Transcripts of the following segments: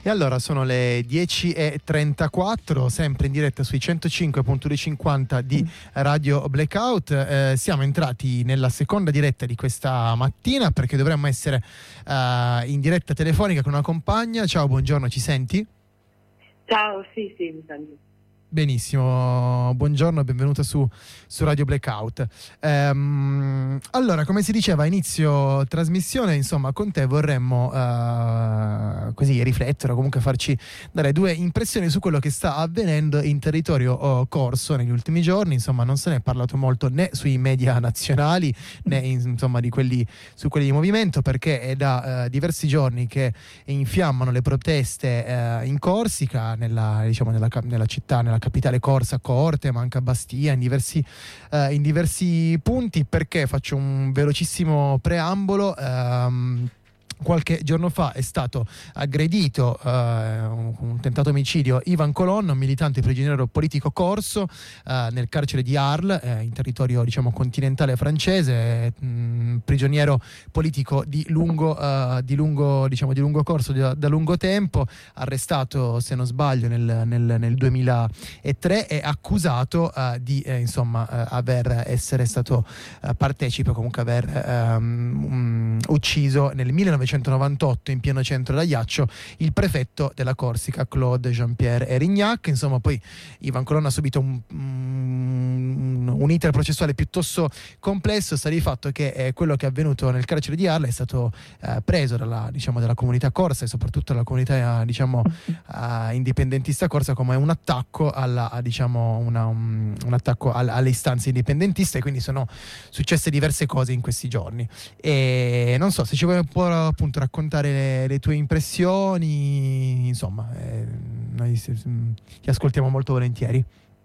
E allora sono le 10:34, sempre in diretta sui 105.250 di Radio Blackout. Siamo entrati nella seconda diretta di questa mattina perché dovremmo essere in diretta telefonica con una compagna. Ciao, buongiorno, ci senti? Ciao, sì, mi sento. Benissimo, buongiorno, benvenuta su Radio Blackout. Allora, come si diceva a inizio trasmissione, insomma, con te vorremmo così riflettere o comunque farci dare due impressioni su quello che sta avvenendo in territorio corso negli ultimi giorni. Insomma, non se ne è parlato molto né sui media nazionali né insomma su quelli di movimento, perché è da diversi giorni che infiammano le proteste in Corsica, nella città, nella capitale corsa, Corte, ma anche a Bastia, in diversi punti. Perché faccio un velocissimo preambolo. Qualche giorno fa è stato aggredito un tentato omicidio Ivan Colonna, un militante prigioniero politico corso nel carcere di Arles, in territorio continentale francese, prigioniero politico di lungo corso, da lungo tempo, arrestato, se non sbaglio, nel 2003 e accusato di essere stato partecipe, comunque aver ucciso nel 1998 in pieno centro d'Ajaccio il prefetto della Corsica Claude Jean-Pierre Erignac. Insomma, poi Ivan Colonna ha subito un iter processuale piuttosto complesso. Sta di fatto che quello che è avvenuto nel carcere di Arles è stato preso dalla comunità corsa e soprattutto dalla comunità indipendentista corsa come un attacco un attacco alle istanze indipendentiste, e quindi sono successe diverse cose in questi giorni. E non so se ci vuoi un po' appunto raccontare le tue impressioni, insomma, noi ti ascoltiamo molto volentieri.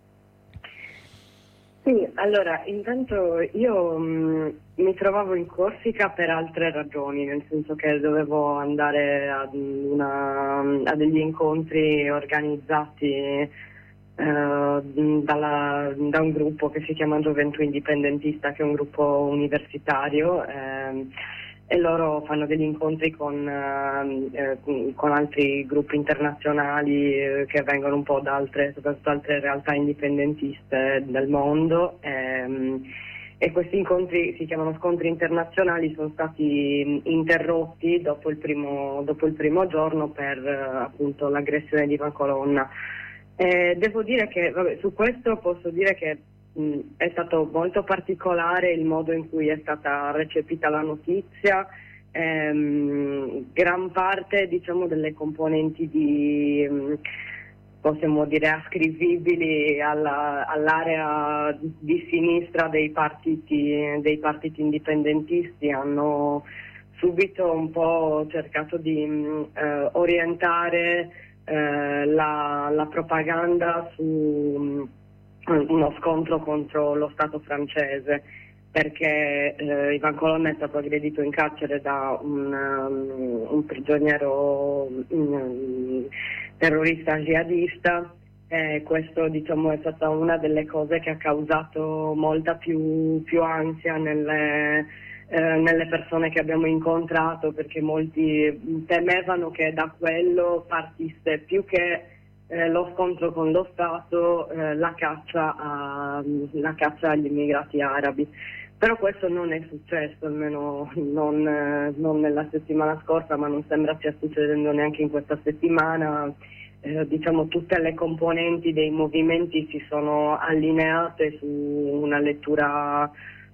Sì, allora, intanto io mi trovavo in Corsica per altre ragioni, nel senso che dovevo andare a degli incontri organizzati da un gruppo che si chiama Gioventù Indipendentista, che è un gruppo universitario, e loro fanno degli incontri con altri gruppi internazionali che vengono un po' soprattutto altre realtà indipendentiste del mondo, e questi incontri si chiamano scontri internazionali, sono stati interrotti dopo il primo giorno per appunto l'aggressione di Ivan Colonna. Devo dire che su questo posso dire che è stato molto particolare il modo in cui è stata recepita la notizia. Gran parte, delle componenti possiamo dire ascrivibili all'area di sinistra dei partiti indipendentisti hanno subito un po' cercato di orientare la propaganda su uno scontro contro lo Stato francese, perché Ivan Colonna è stato aggredito in carcere da un prigioniero terrorista jihadista. Questo è stata una delle cose che ha causato molta più ansia nelle persone che abbiamo incontrato, perché molti temevano che da quello partisse, più che lo scontro con lo Stato, la caccia agli immigrati arabi. Però questo non è successo, almeno non nella settimana scorsa, ma non sembra stia succedendo neanche in questa settimana. Tutte le componenti dei movimenti si sono allineate su una lettura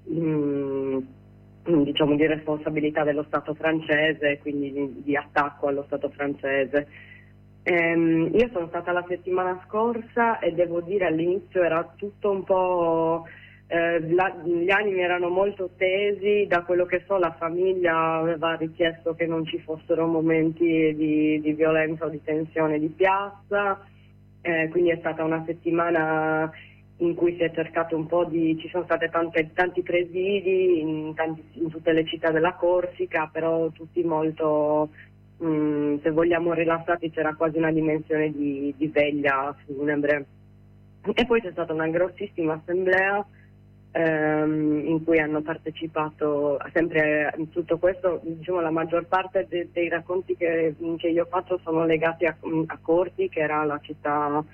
di responsabilità dello Stato francese, quindi di attacco allo Stato francese. Io sono stata la settimana scorsa e devo dire all'inizio era tutto un po', gli animi erano molto tesi. Da quello che so, la famiglia aveva richiesto che non ci fossero momenti di violenza o di tensione di piazza, quindi è stata una settimana in cui si è cercato ci sono state tanti presidi in tutte le città della Corsica, però tutti molto, se vogliamo, rilassati. C'era quasi una dimensione di veglia funebre. E poi c'è stata una grossissima assemblea in cui hanno partecipato sempre in tutto questo. Diciamo, la maggior parte dei racconti che io faccio sono legati a Corti, che era la città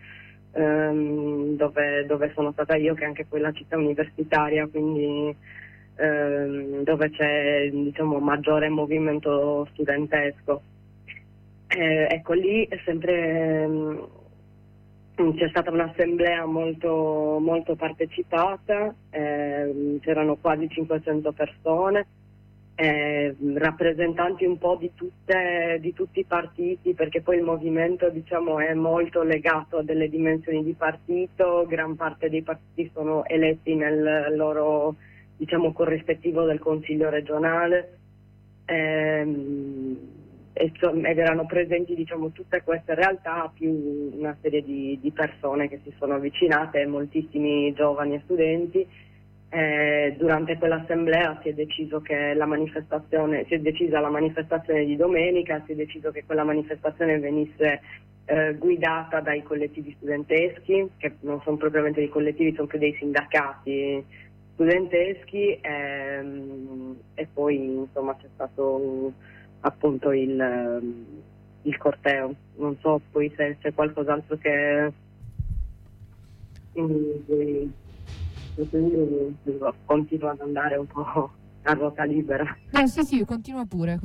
dove sono stata io, che è anche quella città universitaria, quindi dove c'è, diciamo, maggiore movimento studentesco. Ecco, lì è sempre c'è stata un'assemblea molto, molto partecipata, c'erano quasi 500 persone, rappresentanti un po' di tutti i partiti, perché poi il movimento, diciamo, è molto legato a delle dimensioni di partito. Gran parte dei partiti sono eletti nel loro, diciamo, corrispettivo del Consiglio regionale, ed erano presenti, diciamo, tutte queste realtà, più una serie di persone che si sono avvicinate, moltissimi giovani e studenti. Durante quell'assemblea si è decisa la manifestazione di domenica, si è deciso che quella manifestazione venisse guidata dai collettivi studenteschi, che non sono propriamente dei collettivi, sono più dei sindacati studenteschi, e poi, insomma, c'è stato appunto il corteo. Non so poi se c'è qualcos'altro che continuo ad andare un po' a ruota libera. Sì, continua pure.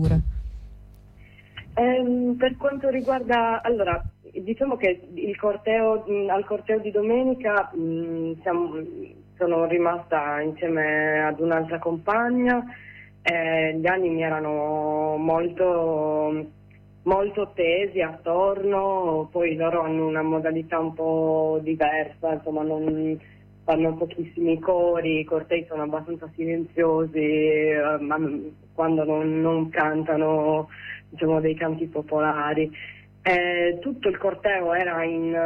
Per quanto riguarda, allora, diciamo che al corteo di domenica sono rimasta insieme ad un'altra compagna. Gli animi erano molto, molto tesi attorno, poi loro hanno una modalità un po' diversa, insomma, non fanno pochissimi cori, i cortei sono abbastanza silenziosi, ma quando non cantano, diciamo, dei canti popolari. Tutto il corteo era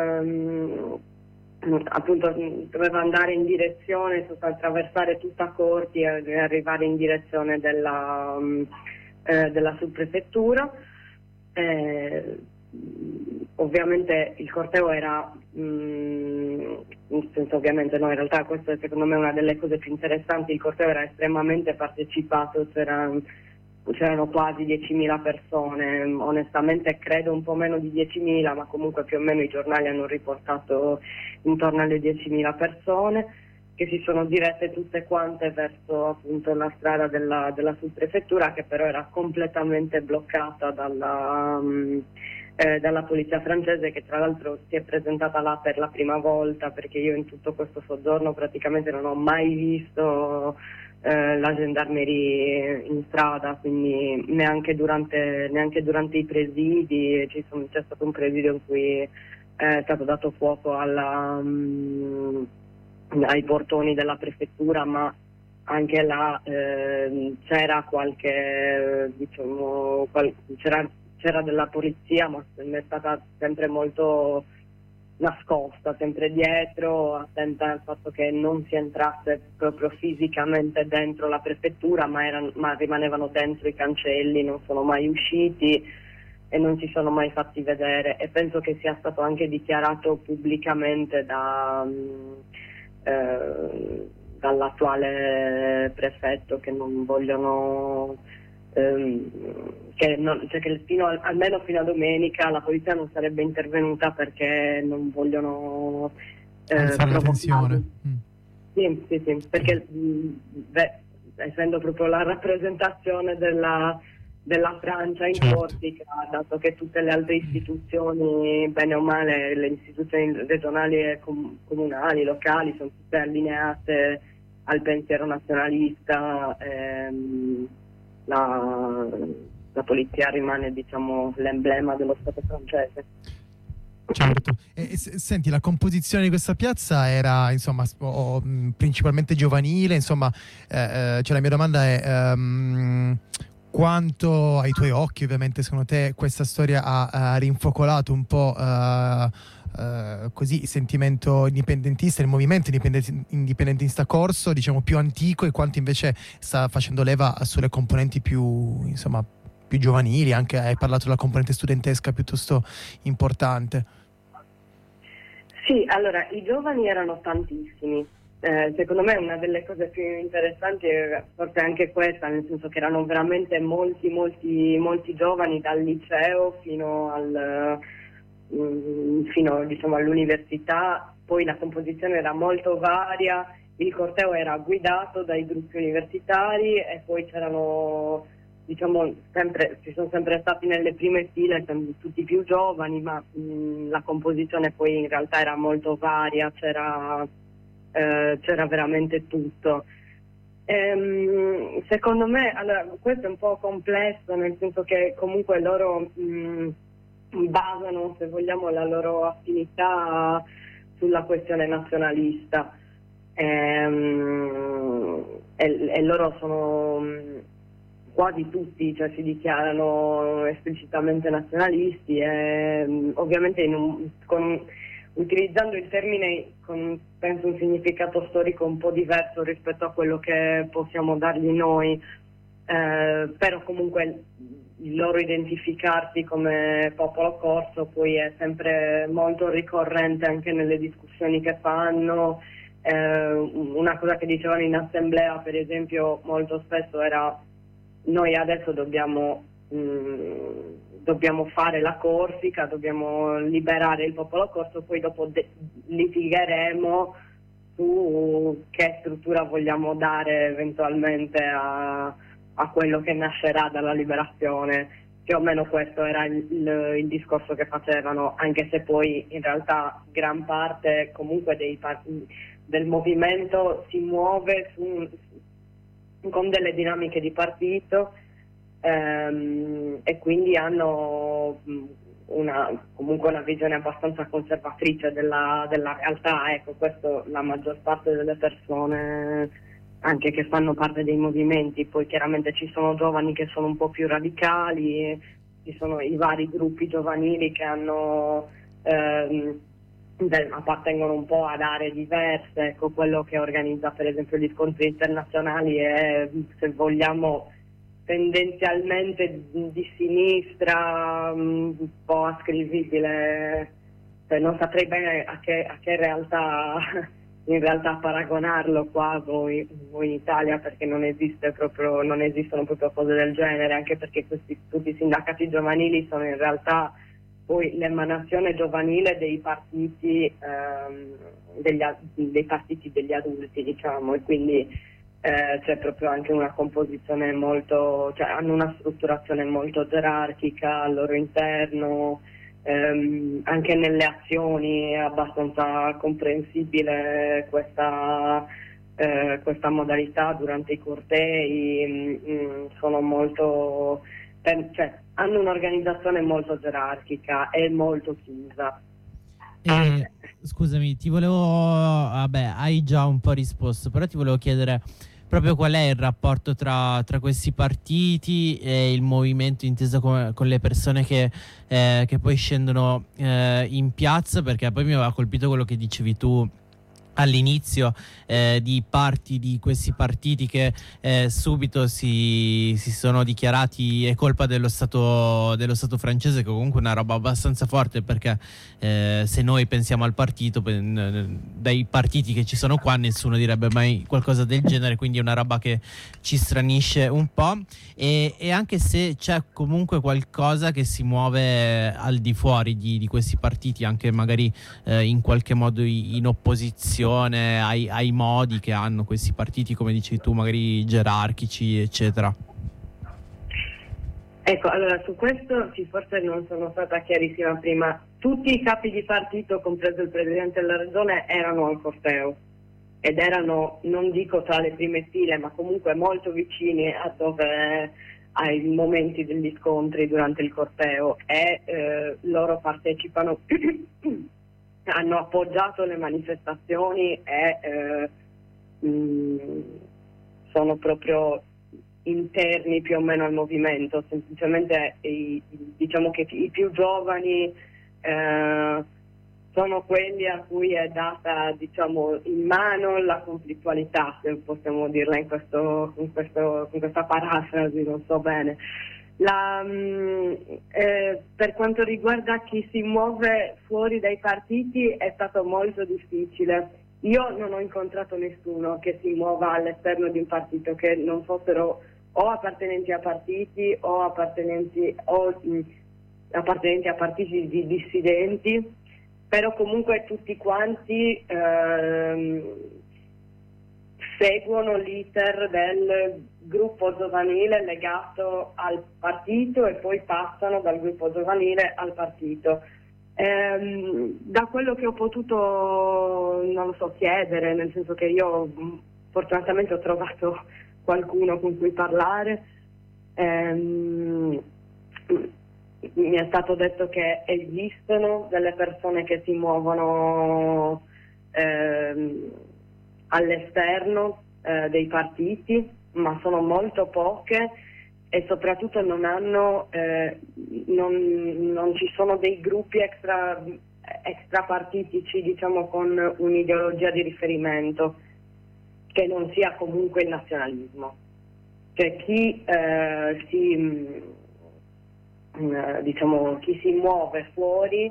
appunto, doveva andare in direzione, attraversare tutta Corti e arrivare in direzione della subprefettura. Ovviamente il corteo era, ovviamente no, in realtà questa è secondo me una delle cose più interessanti. Il corteo era estremamente partecipato, c'erano quasi 10.000 persone, onestamente credo un po' meno di 10.000, ma comunque più o meno i giornali hanno riportato intorno alle 10.000 persone, che si sono dirette tutte quante verso, appunto, la strada della subprefettura, che però era completamente bloccata dalla polizia francese, che tra l'altro si è presentata là per la prima volta, perché io in tutto questo soggiorno praticamente non ho mai visto la gendarmerie in strada, quindi neanche durante i presidi. C'è stato un presidio in cui è stato dato fuoco ai portoni della prefettura, ma anche là c'era qualche, diciamo, c'era della polizia, ma è stata sempre molto nascosta, sempre dietro, attenta al fatto che non si entrasse proprio fisicamente dentro la prefettura, ma rimanevano dentro i cancelli, non sono mai usciti e non si sono mai fatti vedere. E penso che sia stato anche dichiarato pubblicamente dall'attuale prefetto che non vogliono, che almeno fino a domenica la polizia non sarebbe intervenuta, perché non vogliono alzare la tensione. Sì, perché essendo proprio la rappresentazione della Francia in Corsica, dato che tutte le altre istituzioni, bene o male, le istituzioni regionali e comunali, locali, sono tutte allineate al pensiero nazionalista, la polizia rimane, diciamo, l'emblema dello Stato francese. Certo. Senti, la composizione di questa piazza era, insomma, principalmente giovanile, insomma, cioè la mia domanda è quanto ai tuoi occhi, ovviamente, secondo te questa storia ha rinfocolato un po' così il sentimento indipendentista, il movimento indipendentista corso, diciamo, più antico, e quanto invece sta facendo leva sulle componenti più, insomma, più giovanili. Anche hai parlato della componente studentesca piuttosto importante. Sì, allora, i giovani erano tantissimi, secondo me una delle cose più interessanti è forse anche questa, nel senso che erano veramente molti giovani dal liceo fino diciamo all'università. Poi la composizione era molto varia, il corteo era guidato dai gruppi universitari e poi c'erano, diciamo, ci sono sempre stati nelle prime file tutti più giovani, ma la composizione poi in realtà era molto varia, c'era veramente tutto. Secondo me, allora, questo è un po' complesso, nel senso che comunque loro basano, se vogliamo, la loro affinità sulla questione nazionalista, e loro sono quasi tutti, cioè si dichiarano esplicitamente nazionalisti, e ovviamente utilizzando il termine con penso un significato storico un po' diverso rispetto a quello che possiamo dargli noi, però comunque il loro identificarsi come popolo corso poi è sempre molto ricorrente anche nelle discussioni che fanno. Una cosa che dicevano in assemblea, per esempio, molto spesso era: noi adesso dobbiamo fare la Corsica, dobbiamo liberare il popolo corso, poi dopo litigheremo su che struttura vogliamo dare eventualmente a quello che nascerà dalla liberazione. Più o meno questo era il discorso che facevano, anche se poi in realtà gran parte comunque del movimento si muove con delle dinamiche di partito, e quindi hanno comunque una visione abbastanza conservatrice della realtà. Ecco, questo la maggior parte delle persone anche che fanno parte dei movimenti. Poi chiaramente ci sono giovani che sono un po' più radicali, ci sono i vari gruppi giovanili che appartengono un po' ad aree diverse. Ecco, quello che organizza per esempio gli scontri internazionali è, se vogliamo, tendenzialmente di sinistra, un po' ascrivibile, cioè non saprei bene a che realtà in realtà paragonarlo qua voi in Italia, perché non esistono proprio cose del genere, anche perché tutti i sindacati giovanili sono in realtà poi l'emanazione giovanile dei partiti degli adulti, diciamo, e quindi c'è proprio anche una composizione molto, cioè hanno una strutturazione molto gerarchica al loro interno. Anche nelle azioni è abbastanza comprensibile questa modalità durante i cortei. Sono molto, cioè, hanno un'organizzazione molto gerarchica e molto chiusa. Scusami, ti volevo, vabbè, hai già un po' risposto, però ti volevo chiedere proprio qual è il rapporto tra questi partiti e il movimento, inteso con le persone che poi scendono in piazza, perché poi mi aveva colpito quello che dicevi tu all'inizio, di questi partiti che subito si sono dichiarati è colpa dello Stato francese, che comunque è una roba abbastanza forte, perché se noi pensiamo al partito, dai partiti che ci sono qua nessuno direbbe mai qualcosa del genere, quindi è una roba che ci stranisce un po', e anche se c'è comunque qualcosa che si muove al di fuori di questi partiti, anche magari in qualche modo in opposizione ai modi che hanno questi partiti, come dici tu, magari gerarchici, eccetera. Ecco, allora su questo forse non sono stata chiarissima prima. Tutti i capi di partito, compreso il presidente della regione, erano al corteo ed erano, non dico tra le prime file, ma comunque molto vicini ai momenti degli scontri durante il corteo, e loro partecipano hanno appoggiato le manifestazioni e sono proprio interni più o meno al movimento. Semplicemente diciamo che i più giovani sono quelli a cui è data, diciamo, in mano la conflittualità, se possiamo dirla con questa parafrasi, non so bene. Per quanto riguarda chi si muove fuori dai partiti è stato molto difficile, io non ho incontrato nessuno che si muova all'esterno di un partito, che non fossero o appartenenti a partiti o appartenenti a partiti di dissidenti, però comunque tutti quanti seguono l'iter del gruppo giovanile legato al partito e poi passano dal gruppo giovanile al partito. Da quello che ho potuto, non lo so, chiedere, nel senso che io fortunatamente ho trovato qualcuno con cui parlare, mi è stato detto che esistono delle persone che si muovono all'esterno dei partiti, ma sono molto poche e soprattutto non ci sono dei gruppi extra partitici, diciamo, con un'ideologia di riferimento che non sia comunque il nazionalismo. Cioè chi si muove fuori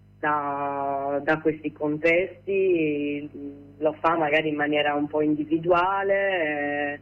da questi contesti lo fa magari in maniera un po' individuale,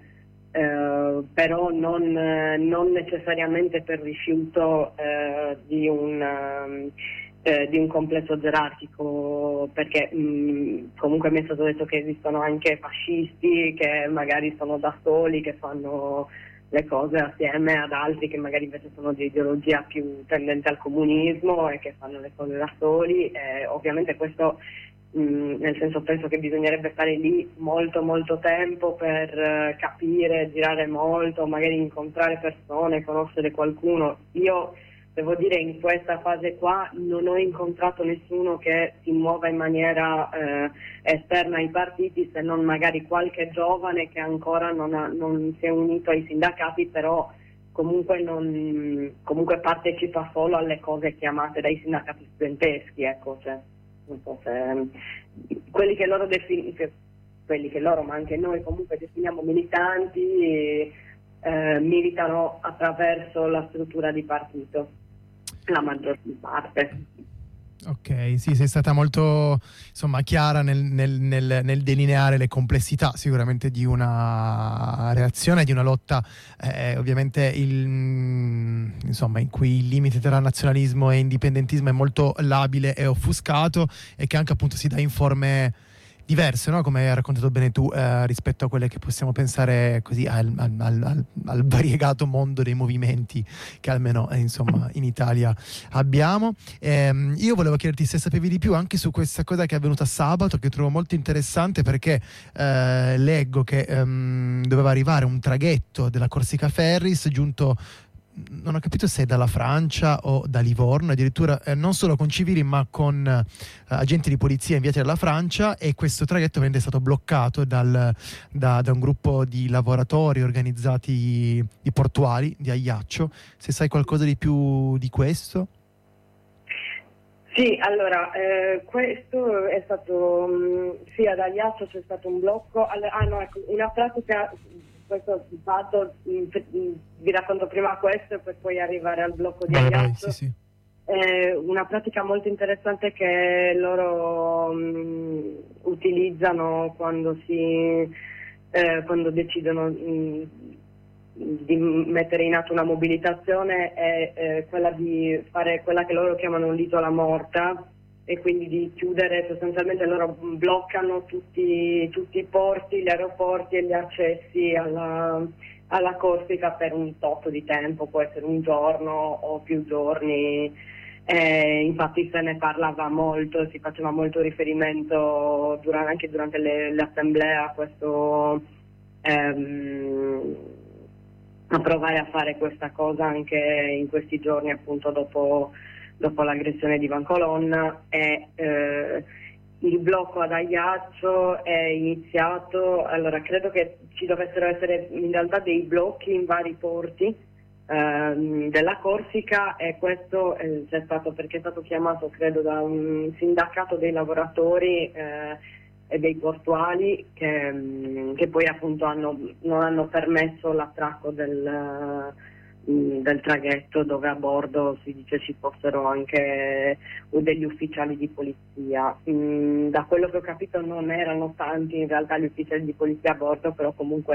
però non necessariamente per rifiuto di un complesso gerarchico, perché comunque mi è stato detto che esistono anche fascisti che magari sono da soli, che fanno le cose assieme ad altri che magari invece sono di ideologia più tendente al comunismo e che fanno le cose da soli. Ovviamente questo, nel senso, penso che bisognerebbe stare lì molto molto tempo per capire, girare molto, magari incontrare persone, conoscere qualcuno. Io devo dire, in questa fase qua non ho incontrato nessuno che si muova in maniera esterna ai partiti, se non magari qualche giovane che ancora non si è unito ai sindacati, però comunque partecipa solo alle cose chiamate dai sindacati studenteschi, ecco, cioè, non so se quelli che loro ma anche noi comunque definiamo militanti, militano attraverso la struttura di partito, la maggior parte. Ok, sì, sei stata molto, insomma, chiara nel delineare le complessità sicuramente di una reazione, di una lotta, ovviamente insomma, in cui il limite tra nazionalismo e indipendentismo è molto labile e offuscato, e che anche appunto si dà in forme diverse, no? Come hai raccontato bene tu, rispetto a quelle che possiamo pensare così al variegato mondo dei movimenti che almeno insomma in Italia abbiamo. Io volevo chiederti se sapevi di più anche su questa cosa che è avvenuta sabato, che trovo molto interessante, perché leggo che doveva arrivare un traghetto della Corsica Ferris giunto, non ho capito se è dalla Francia o da Livorno, addirittura non solo con civili ma con agenti di polizia inviati dalla Francia, e questo traghetto è stato bloccato da un gruppo di lavoratori organizzati di portuali di Ajaccio. Se sai qualcosa di più di questo? Sì, allora, questo è stato, sì, ad Ajaccio c'è stato un blocco, ecco, una pratica. Questo fatto, vi racconto prima questo per poi arrivare al blocco di Ajaccio. Sì. Una pratica molto interessante che loro utilizzano quando decidono di mettere in atto una mobilitazione è quella di fare quella che loro chiamano l'isola morta, e quindi di chiudere, sostanzialmente loro bloccano tutti i porti, gli aeroporti e gli accessi alla Corsica per un tot di tempo, può essere un giorno o più giorni. Infatti se ne parlava molto, si faceva molto riferimento anche durante le assemblee a questo, a provare a fare questa cosa anche in questi giorni, appunto dopo l'aggressione di Van Colonna. E il blocco ad Ajaccio è iniziato, allora credo che ci dovessero essere in realtà dei blocchi in vari porti della Corsica, e questo c'è stato perché è stato chiamato, credo, da un sindacato dei lavoratori e dei portuali che poi appunto non hanno permesso l'attracco del traghetto, dove a bordo si dice ci fossero anche degli ufficiali di polizia. Da quello che ho capito non erano tanti in realtà gli ufficiali di polizia a bordo, però comunque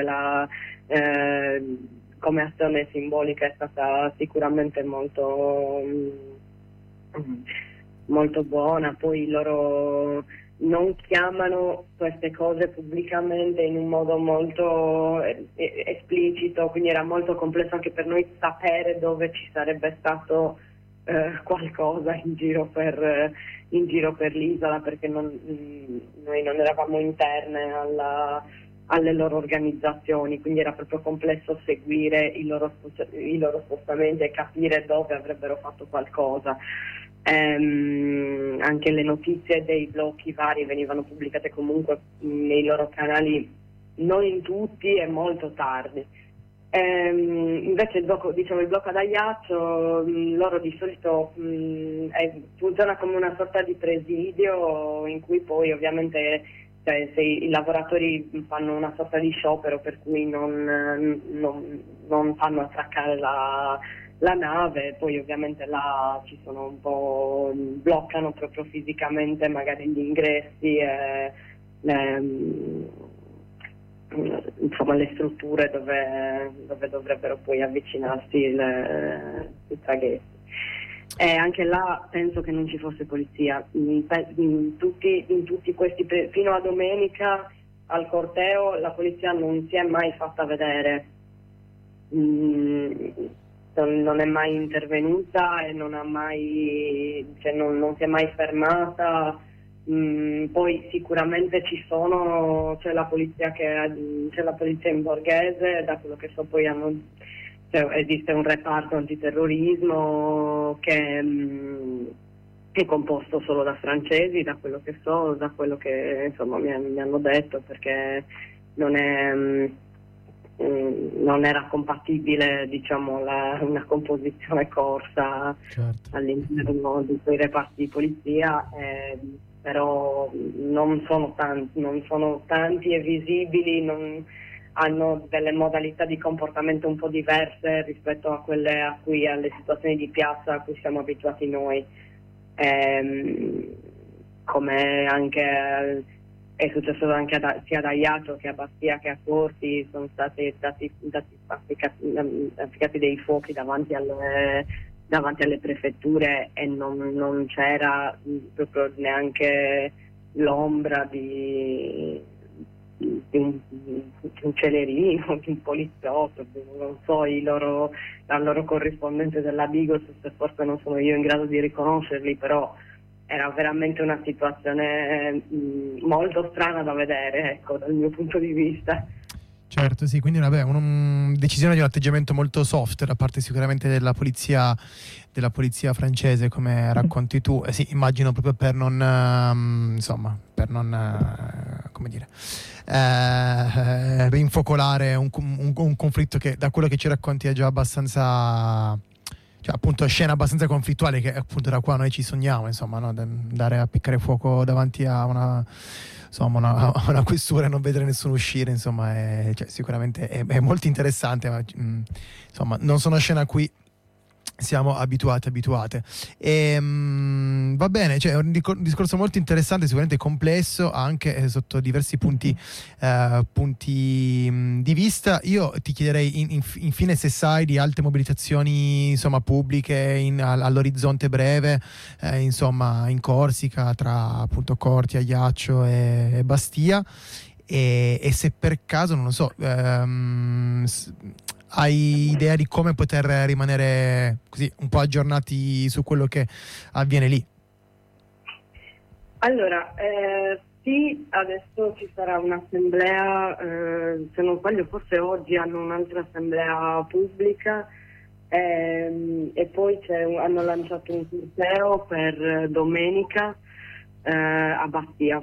come azione simbolica è stata sicuramente molto molto buona. Poi loro non chiamano queste cose pubblicamente in un modo molto esplicito, quindi era molto complesso anche per noi sapere dove ci sarebbe stato qualcosa in giro per l'isola, perché noi non eravamo interne alle loro organizzazioni, quindi era proprio complesso seguire i loro spostamenti e capire dove avrebbero fatto qualcosa. Anche le notizie dei blocchi vari venivano pubblicate comunque nei loro canali, non in tutti e molto tardi. Invece il blocco ad Ajaccio, loro di solito funziona come una sorta di presidio in cui poi ovviamente se i lavoratori fanno una sorta di sciopero per cui non fanno attraccare la nave, poi ovviamente là ci sono un po', bloccano proprio fisicamente magari gli ingressi e insomma le strutture dove dovrebbero poi avvicinarsi i traghetti. E anche là penso che non ci fosse polizia in tutti questi fino a domenica al corteo la polizia non si è mai fatta vedere, non è mai intervenuta e non si è mai fermata. Poi sicuramente c'è la polizia in Borghese, da quello che so poi esiste un reparto antiterrorismo che è composto solo da francesi, da quello che so, da quello che insomma mi hanno detto, perché non era compatibile, diciamo, una composizione corsa, certo, all'interno di quei reparti di polizia, però non sono tanti e visibili, hanno delle modalità di comportamento un po' diverse rispetto a quelle alle situazioni di piazza a cui siamo abituati noi, come anche è successo anche sia ad Ajaccio che a Bastia che a Corti. Sono stati applicati dei fuochi davanti alle prefetture e non c'era proprio neanche l'ombra di un celerino, di un poliziotto, non so, la loro corrispondente della Digos, forse non sono io in grado di riconoscerli, però era veramente una situazione molto strana da vedere, ecco, dal mio punto di vista. Certo, sì, quindi una decisione di un atteggiamento molto soft da parte sicuramente della polizia francese, come racconti tu. Sì, immagino proprio per non come dire, rinfocolare un conflitto che, da quello che ci racconti, è già abbastanza, cioè appunto scena abbastanza conflittuale, che appunto da qua noi ci sogniamo, insomma, no? Andare a piccare fuoco davanti a una questura e non vedere nessuno uscire, insomma, sicuramente è molto interessante, ma insomma non sono scene a cui siamo abituate. Va bene, cioè è un discorso molto interessante, sicuramente complesso anche sotto diversi punti di vista. Io ti chiederei infine se sai di altre mobilitazioni, insomma, pubbliche all'orizzonte breve, insomma, in Corsica, tra appunto Corti, Ajaccio e Bastia, e se per caso, non lo so, hai idea di come poter rimanere così un po' aggiornati su quello che avviene lì? Allora, sì, adesso ci sarà un'assemblea, se non sbaglio forse oggi hanno un'altra assemblea pubblica, e poi hanno lanciato un corteo per domenica a Bastia,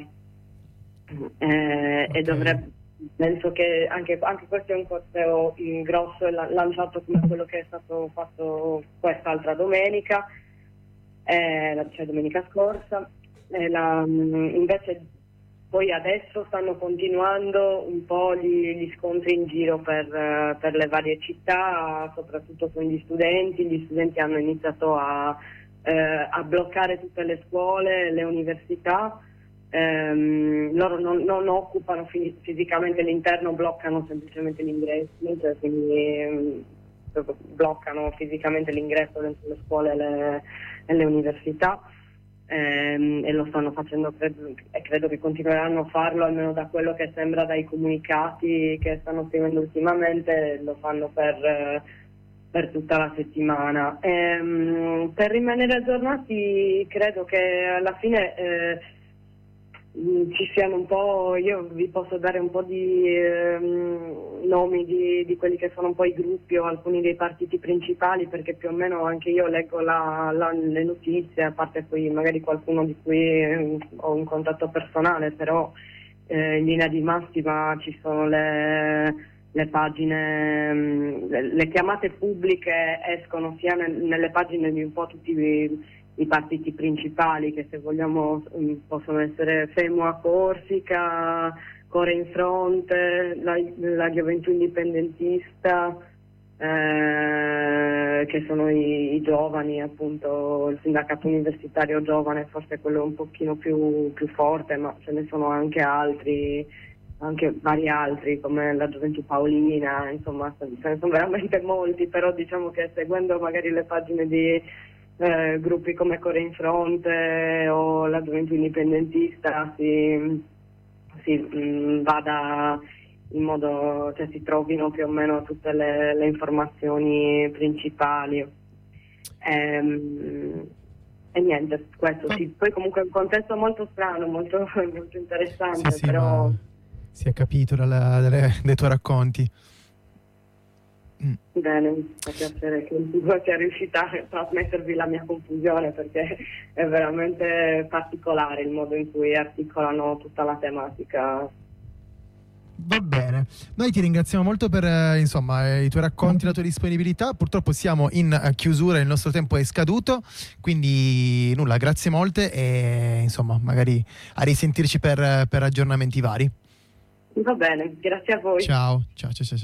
okay. E penso che anche questo è un corteo grosso e lanciato come quello che è stato fatto quest'altra domenica, cioè domenica scorsa. Invece Poi adesso stanno continuando un po' gli scontri in giro per le varie città, soprattutto con gli studenti. Gli studenti hanno iniziato a bloccare tutte le scuole, le università. Loro non occupano fisicamente l'interno, bloccano semplicemente gli ingressi, cioè quindi bloccano fisicamente l'ingresso dentro le scuole e le università. E lo stanno facendo, credo che continueranno a farlo, almeno da quello che sembra dai comunicati che stanno scrivendo ultimamente. Lo fanno per tutta la settimana. Per rimanere aggiornati, credo che alla fine ci siano un po', io vi posso dare un po' di nomi di quelli che sono un po' i gruppi o alcuni dei partiti principali, perché più o meno anche io leggo le notizie, a parte poi magari qualcuno di cui ho un contatto personale, però in linea di massima ci sono le pagine, le chiamate pubbliche escono sia nelle pagine di un po' tutti i partiti principali, che se vogliamo possono essere Femua Corsica, Core in Fronte, la Gioventù Indipendentista, che sono i giovani, appunto il sindacato universitario giovane, forse quello un pochino più forte, ma ce ne sono anche altri, anche vari altri come la Gioventù Paolina, insomma ce ne sono veramente molti, però diciamo che seguendo magari le pagine di gruppi come Core in Fronte o la Gioventù Indipendentista si vada in modo, cioè si trovino più o meno tutte le informazioni principali. E niente, questo sì. Poi comunque è un contesto molto strano, molto interessante, sì, però si è capito dai tuoi racconti. Bene, mi fa piacere che sia riuscita a trasmettervi la mia confusione, perché è veramente particolare il modo in cui articolano tutta la tematica. Va bene, noi ti ringraziamo molto per i tuoi racconti, la tua disponibilità. Purtroppo siamo in chiusura, il nostro tempo è scaduto, quindi nulla, grazie molte e insomma magari a risentirci per aggiornamenti vari. Va bene, grazie a voi. Ciao.